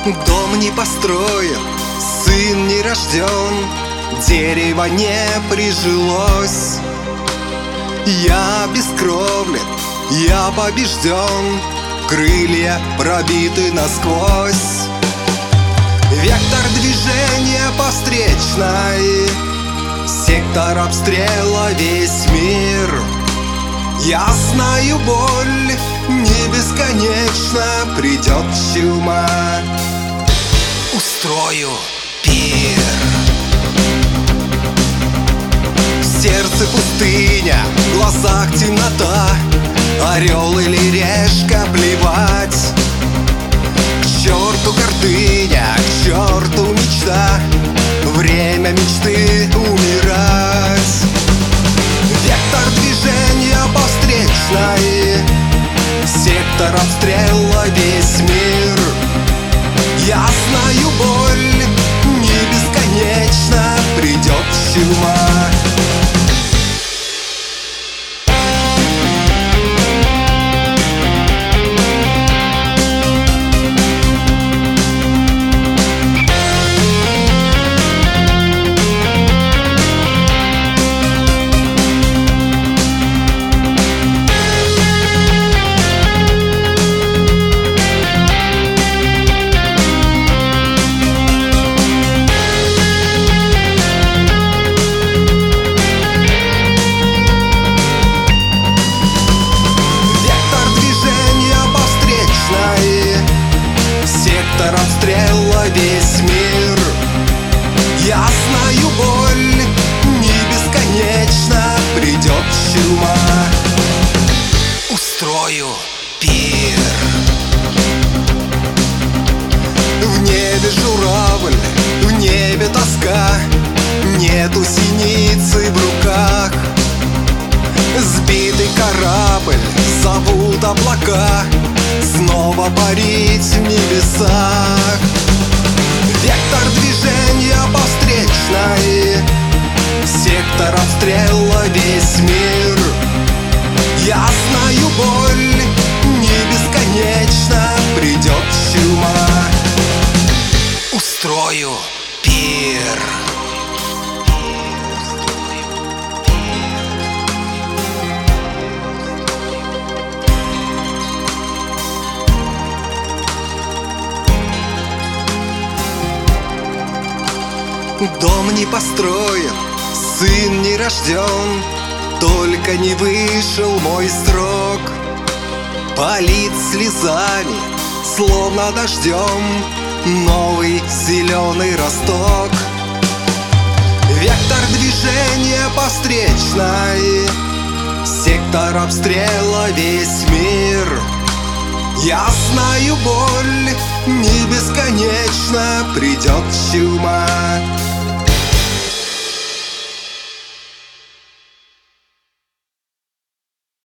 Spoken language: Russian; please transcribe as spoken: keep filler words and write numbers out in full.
Дом не построен, сын не рожден, дерево не прижилось. Я обескровлен, я побежден, крылья пробиты насквозь. Вектор движения по встречной, сектор обстрела весь мир. Я знаю, боль не бесконечна, придет чума, устрою пир. В сердце пустыня, в глазах темнота, орел или решка, плевать. К черту гордыня, к черту мечта, время мечты умирать. Вектор движения по встречной, сектор обстрела весь мир. Я знаю, боль не бесконечна, придет чума. Обстрела весь мир. Я знаю, боль не бесконечна, придет чума, устрою пир. В небе журавль, в небе тоска, нету синицы в руках. Сбитый корабль зовут облака, снова парить в небесах. Вектор движения по встречной, сектор обстрела весь мир. Я знаю, боль не бесконечна, придет чума, устрою пир. Дом не построен, сын не рожден, только не вышел мой срок. Палит слезами, словно дождем, новый зеленый росток. Вектор движения по встречной, сектор обстрела весь мир. Я знаю, боль не бесконечна, придет чума.